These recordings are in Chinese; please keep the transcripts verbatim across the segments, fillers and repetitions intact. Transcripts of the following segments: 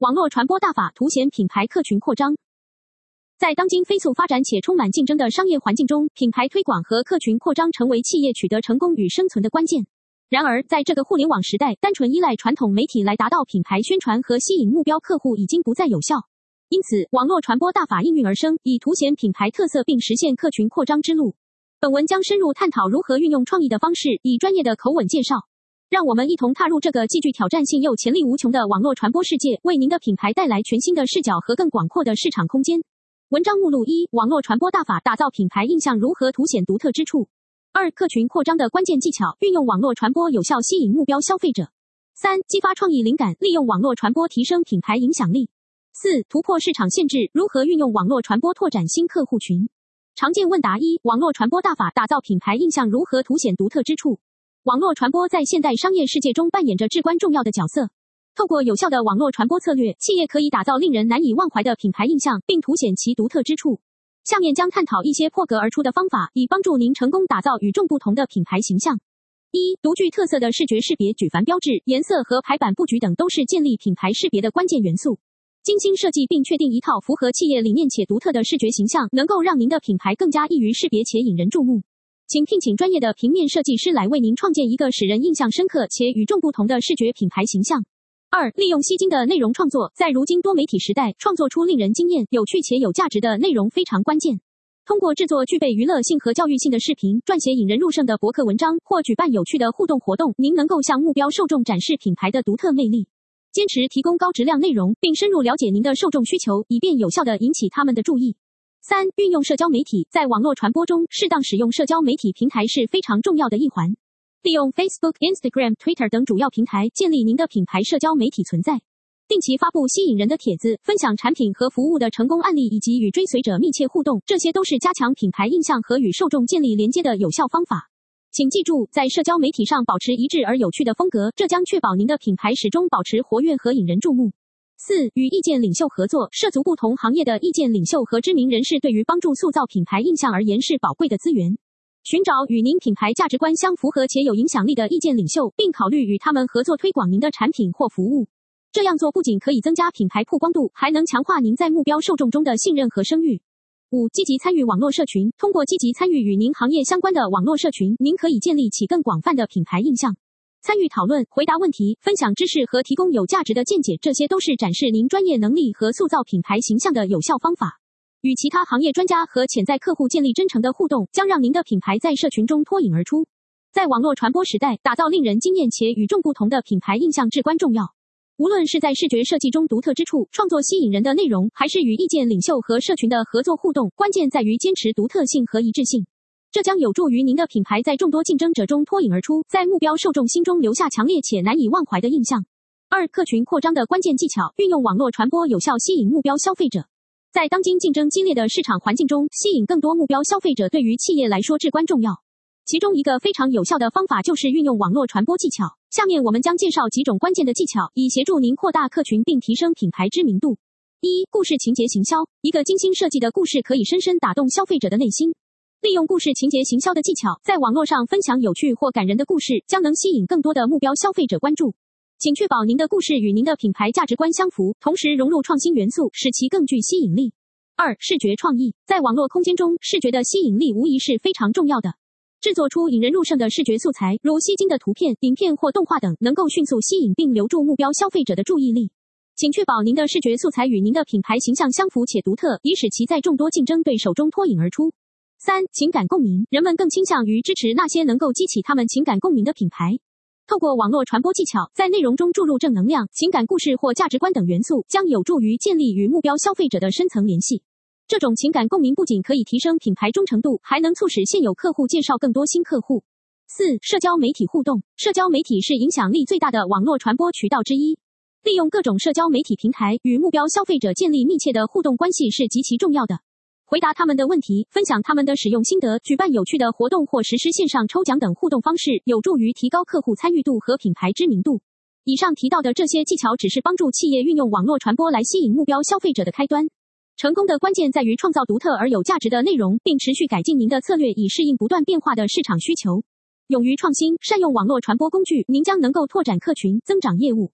网络传播大法凸显品牌客群扩张。在当今飞速发展且充满竞争的商业环境中，品牌推广和客群扩张成为企业取得成功与生存的关键。然而，在这个互联网时代，单纯依赖传统媒体来达到品牌宣传和吸引目标客户已经不再有效。因此，网络传播大法应运而生，以凸显品牌特色并实现客群扩张之路。本文将深入探讨如何运用创意的方式，以专业的口吻介绍。让我们一同踏入这个既具挑战性又潜力无穷的网络传播世界，为您的品牌带来全新的视角和更广阔的市场空间。文章目录：一、网络传播大法打造品牌印象如何凸显独特之处；二、客群扩张的关键技巧，运用网络传播有效吸引目标消费者；三、激发创意灵感，利用网络传播提升品牌影响力；四、突破市场限制，如何运用网络传播拓展新客户群。常见问答：一、网络传播大法打造品牌印象如何凸显独特之处？网络传播在现代商业世界中扮演着至关重要的角色。透过有效的网络传播策略，企业可以打造令人难以忘怀的品牌印象，并凸显其独特之处。下面将探讨一些破格而出的方法，以帮助您成功打造与众不同的品牌形象。一、独具特色的视觉识别，举凡标志、颜色和排版布局等都是建立品牌识别的关键元素。精心设计并确定一套符合企业理念且独特的视觉形象，能够让您的品牌更加易于识别且引人注目。请聘请专业的平面设计师来为您创建一个使人印象深刻且与众不同的视觉品牌形象。二、利用吸睛的内容创作，在如今多媒体时代，创作出令人惊艳、有趣且有价值的内容非常关键。通过制作具备娱乐性和教育性的视频，撰写引人入胜的博客文章，或举办有趣的互动活动，您能够向目标受众展示品牌的独特魅力。坚持提供高质量内容，并深入了解您的受众需求，以便有效地引起他们的注意。三、运用社交媒体，在网络传播中，适当使用社交媒体平台是非常重要的一环。利用 Facebook、Instagram、Twitter 等主要平台，建立您的品牌社交媒体存在。定期发布吸引人的帖子，分享产品和服务的成功案例，以及与追随者密切互动，这些都是加强品牌印象和与受众建立连接的有效方法。请记住，在社交媒体上保持一致而有趣的风格，这将确保您的品牌始终保持活跃和引人注目。四、与意见领袖合作，涉足不同行业的意见领袖和知名人士对于帮助塑造品牌印象而言是宝贵的资源。寻找与您品牌价值观相符合且有影响力的意见领袖，并考虑与他们合作推广您的产品或服务。这样做不仅可以增加品牌曝光度，还能强化您在目标受众中的信任和声誉。五、积极参与网络社群，通过积极参与与您行业相关的网络社群，您可以建立起更广泛的品牌印象。参与讨论、回答问题、分享知识和提供有价值的见解，这些都是展示您专业能力和塑造品牌形象的有效方法。与其他行业专家和潜在客户建立真诚的互动，将让您的品牌在社群中脱颖而出。在网络传播时代，打造令人惊艳且与众不同的品牌印象至关重要。无论是在视觉设计中独特之处，创作吸引人的内容，还是与意见领袖和社群的合作互动，关键在于坚持独特性和一致性。这将有助于您的品牌在众多竞争者中脱颖而出，在目标受众心中留下强烈且难以忘怀的印象。二、客群扩张的关键技巧，运用网络传播有效吸引目标消费者。在当今竞争激烈的市场环境中，吸引更多目标消费者对于企业来说至关重要。其中一个非常有效的方法就是运用网络传播技巧。下面我们将介绍几种关键的技巧，以协助您扩大客群并提升品牌知名度。一、故事情节行销，一个精心设计的故事可以深深打动消费者的内心。利用故事情节行销的技巧，在网络上分享有趣或感人的故事，将能吸引更多的目标消费者关注。请确保您的故事与您的品牌价值观相符，同时融入创新元素，使其更具吸引力。二、视觉创意，在网络空间中，视觉的吸引力无疑是非常重要的。制作出引人入胜的视觉素材，如吸睛的图片、影片或动画等，能够迅速吸引并留住目标消费者的注意力。请确保您的视觉素材与您的品牌形象相符且独特，以使其在众多竞争对手中脱颖而出。三、情感共鸣，人们更倾向于支持那些能够激起他们情感共鸣的品牌。透过网络传播技巧，在内容中注入正能量、情感故事或价值观等元素，将有助于建立与目标消费者的深层联系。这种情感共鸣不仅可以提升品牌忠诚度，还能促使现有客户介绍更多新客户。四、社交媒体互动，社交媒体是影响力最大的网络传播渠道之一。利用各种社交媒体平台与目标消费者建立密切的互动关系是极其重要的。回答他们的问题，分享他们的使用心得，举办有趣的活动或实施线上抽奖等互动方式，有助于提高客户参与度和品牌知名度。以上提到的这些技巧只是帮助企业运用网络传播来吸引目标消费者的开端。成功的关键在于创造独特而有价值的内容，并持续改进您的策略，以适应不断变化的市场需求。勇于创新，善用网络传播工具，您将能够拓展客群，增长业务。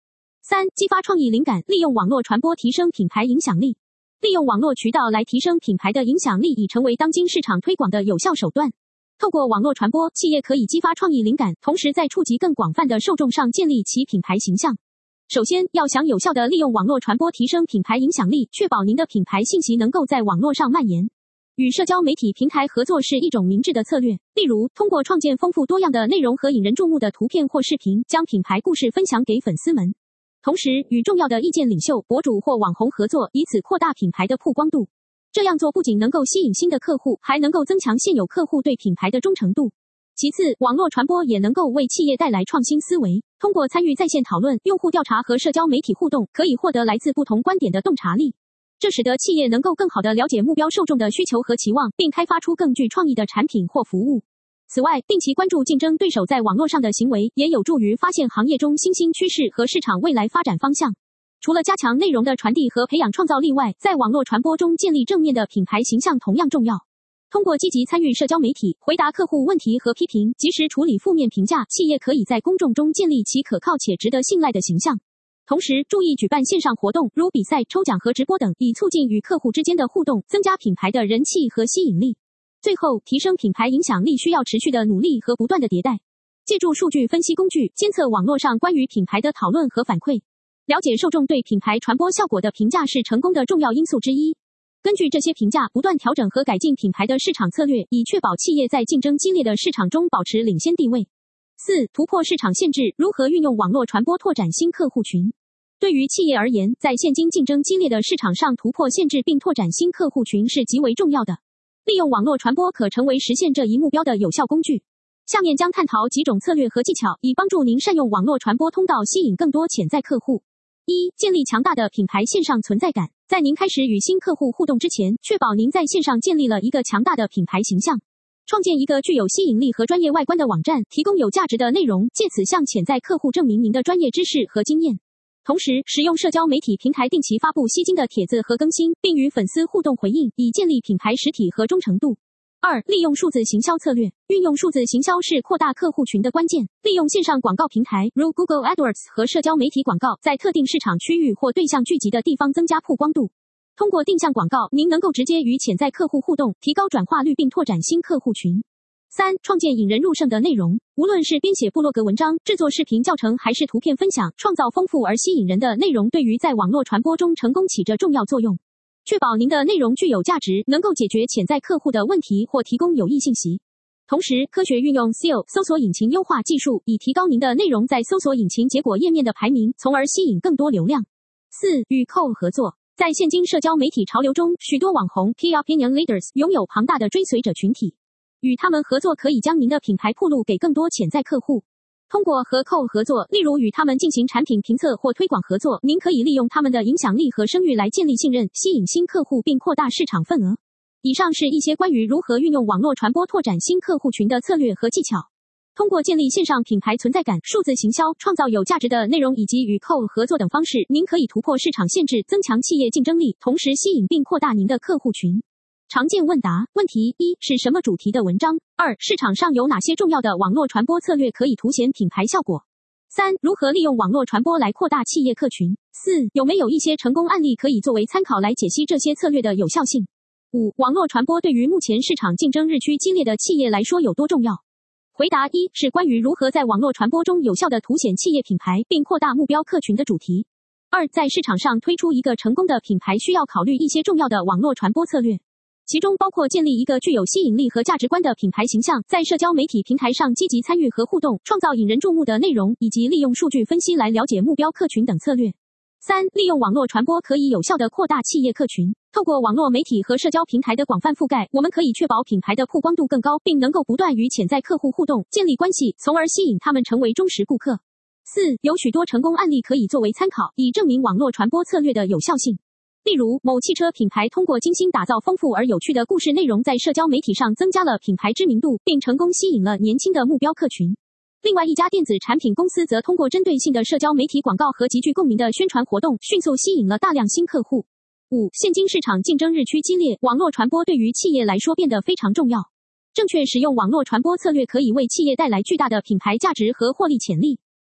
三、激发创意灵感，利用网络传播提升品牌影响力。利用网络渠道来提升品牌的影响力已成为当今市场推广的有效手段。透过网络传播，企业可以激发创意灵感，同时在触及更广泛的受众上建立其品牌形象。首先，要想有效地利用网络传播提升品牌影响力，确保您的品牌信息能够在网络上蔓延。与社交媒体平台合作是一种明智的策略，例如，通过创建丰富多样的内容和引人注目的图片或视频，将品牌故事分享给粉丝们。同时，与重要的意见领袖、博主或网红合作，以此扩大品牌的曝光度。这样做不仅能够吸引新的客户，还能够增强现有客户对品牌的忠诚度。其次，网络传播也能够为企业带来创新思维。通过参与在线讨论、用户调查和社交媒体互动，可以获得来自不同观点的洞察力。这使得企业能够更好地了解目标受众的需求和期望，并开发出更具创意的产品或服务。此外，定期关注竞争对手在网络上的行为，也有助于发现行业中新兴趋势和市场未来发展方向。除了加强内容的传递和培养创造力外，在网络传播中建立正面的品牌形象同样重要。通过积极参与社交媒体，回答客户问题和批评，及时处理负面评价，企业可以在公众中建立其可靠且值得信赖的形象。同时，注意举办线上活动，如比赛、抽奖和直播等，以促进与客户之间的互动，增加品牌的人气和吸引力。最后，提升品牌影响力需要持续的努力和不断的迭代。借助数据分析工具，监测网络上关于品牌的讨论和反馈，了解受众对品牌传播效果的评价是成功的重要因素之一。根据这些评价，不断调整和改进品牌的市场策略，以确保企业在竞争激烈的市场中保持领先地位。四、突破市场限制，如何运用网络传播拓展新客户群？对于企业而言，在现今竞争激烈的市场上突破限制并拓展新客户群是极为重要的。利用网络传播可成为实现这一目标的有效工具。下面将探讨几种策略和技巧，以帮助您善用网络传播通道吸引更多潜在客户。一、建立强大的品牌线上存在感。在您开始与新客户互动之前，确保您在线上建立了一个强大的品牌形象。创建一个具有吸引力和专业外观的网站，提供有价值的内容，借此向潜在客户证明您的专业知识和经验。同时，使用社交媒体平台定期发布吸睛的帖子和更新，并与粉丝互动回应，以建立品牌实体和忠诚度。二、利用数字行销策略。运用数字行销是扩大客户群的关键。利用线上广告平台，如 Google AdWords 和社交媒体广告，在特定市场区域或对象聚集的地方增加曝光度。通过定向广告，您能够直接与潜在客户互动，提高转化率并拓展新客户群。三、创建引人入胜的内容。无论是编写部落格文章、制作视频教程还是图片分享，创造丰富而吸引人的内容对于在网络传播中成功起着重要作用。确保您的内容具有价值，能够解决潜在客户的问题或提供有益信息。同时，科学运用 S E O 搜索引擎优化技术，以提高您的内容在搜索引擎结果页面的排名，从而吸引更多流量。四、与 K O L 合作。在现今社交媒体潮流中，许多网红 Key Opinion Leaders 拥有庞大的追随者群体。与他们合作可以将您的品牌铺路给更多潜在客户。通过和 K O L 合作，例如与他们进行产品评测或推广合作，您可以利用他们的影响力和声誉来建立信任，吸引新客户并扩大市场份额。以上是一些关于如何运用网络传播拓展新客户群的策略和技巧。通过建立线上品牌存在感、数字行销、创造有价值的内容以及与 K O L 合作等方式，您可以突破市场限制，增强企业竞争力，同时吸引并扩大您的客户群。常见问答。问题一：是什么主题的文章？二、市场上有哪些重要的网络传播策略可以凸显品牌效果？三、如何利用网络传播来扩大企业客群？四、有没有一些成功案例可以作为参考来解析这些策略的有效性？五、网络传播对于目前市场竞争日趋激烈的企业来说有多重要？回答一：是关于如何在网络传播中有效地凸显企业品牌并扩大目标客群的主题。二、在市场上推出一个成功的品牌需要考虑一些重要的网络传播策略。其中包括建立一个具有吸引力和价值观的品牌形象，在社交媒体平台上积极参与和互动，创造引人注目的内容，以及利用数据分析来了解目标客群等策略。三、利用网络传播可以有效地扩大企业客群。透过网络媒体和社交平台的广泛覆盖，我们可以确保品牌的曝光度更高，并能够不断与潜在客户互动，建立关系，从而吸引他们成为忠实顾客。四、有许多成功案例可以作为参考，以证明网络传播策略的有效性。例如，某汽车品牌通过精心打造丰富而有趣的故事内容，在社交媒体上增加了品牌知名度，并成功吸引了年轻的目标客群。另外一家电子产品公司则通过针对性的社交媒体广告和极具共鸣的宣传活动，迅速吸引了大量新客户。五、现今市场竞争日趋激烈，网络传播对于企业来说变得非常重要。正确使用网络传播策略可以为企业带来巨大的品牌价值和获利潜力。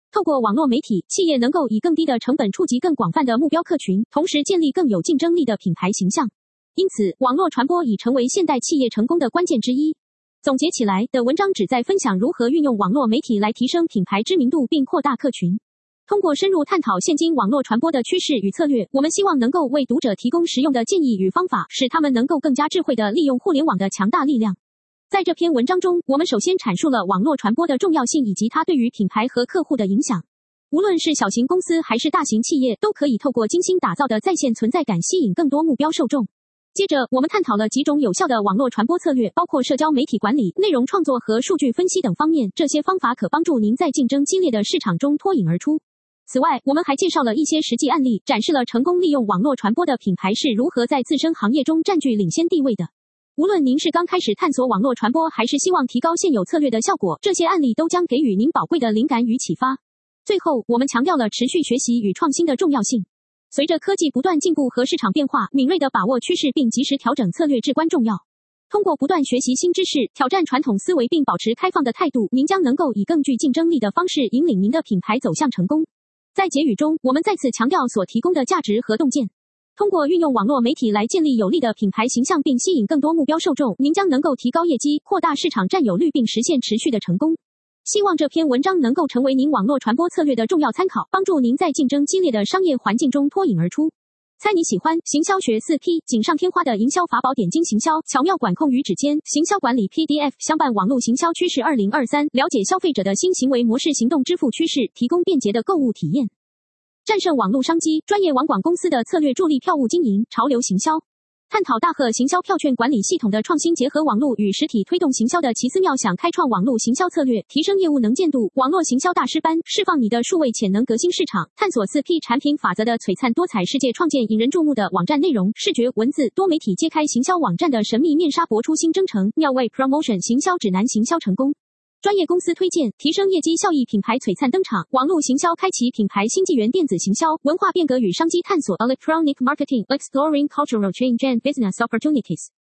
透过网络媒体，企业能够以更低的成本触及更广泛的目标客群，同时建立更有竞争力的品牌形象。因此，网络传播已成为现代企业成功的关键之一。总结起来的文章旨在分享如何运用网络媒体来提升品牌知名度并扩大客群。通过深入探讨现今网络传播的趋势与策略，我们希望能够为读者提供实用的建议与方法，使他们能够更加智慧地利用互联网的强大力量。在这篇文章中，我们首先阐述了网络传播的重要性以及它对于品牌和客户的影响。无论是小型公司还是大型企业，都可以透过精心打造的在线存在感吸引更多目标受众。接着，我们探讨了几种有效的网络传播策略，包括社交媒体管理、内容创作和数据分析等方面。这些方法可帮助您在竞争激烈的市场中脱颖而出。此外，我们还介绍了一些实际案例，展示了成功利用网络传播的品牌是如何在自身行业中占据领先地位的。无论您是刚开始探索网络传播，还是希望提高现有策略的效果，这些案例都将给予您宝贵的灵感与启发。最后，我们强调了持续学习与创新的重要性。随着科技不断进步和市场变化，敏锐地把握趋势并及时调整策略至关重要。通过不断学习新知识，挑战传统思维并保持开放的态度，您将能够以更具竞争力的方式引领您的品牌走向成功。在结语中，我们再次强调所提供的价值和洞见。通过运用网络媒体来建立有力的品牌形象并吸引更多目标受众，您将能够提高业绩、扩大市场占有率并实现持续的成功。希望这篇文章能够成为您网络传播策略的重要参考，帮助您在竞争激烈的商业环境中脱颖而出。猜你喜欢行销学 四 P 锦上添花的营销法宝，点睛行销，巧妙管控与指尖，行销管理 P D F 相伴网络行销趋势二零二三，了解消费者的新行为模式，行动支付趋势，提供便捷的购物体验。战胜网络商机，专业网广公司的策略助力票务经营，潮流行销。探讨大贺行销票券管理系统的创新，结合网络与实体推动行销的奇思妙想，开创网络行销策略，提升业务能见度。网络行销大师班，释放你的数位潜能，革新市场。探索 四 P 产品法则的璀璨多彩世界，创建引人注目的网站内容、视觉、文字、多媒体，揭开行销网站的神秘面纱，搏出新征程。妙味 Promotion 行销指南，行销成功。专业公司推荐，提升业绩效益，品牌璀璨登场。网络行销开启品牌新纪元，电子行销文化变革与商机探索 Electronic Marketing Exploring Cultural Change and Business Opportunities。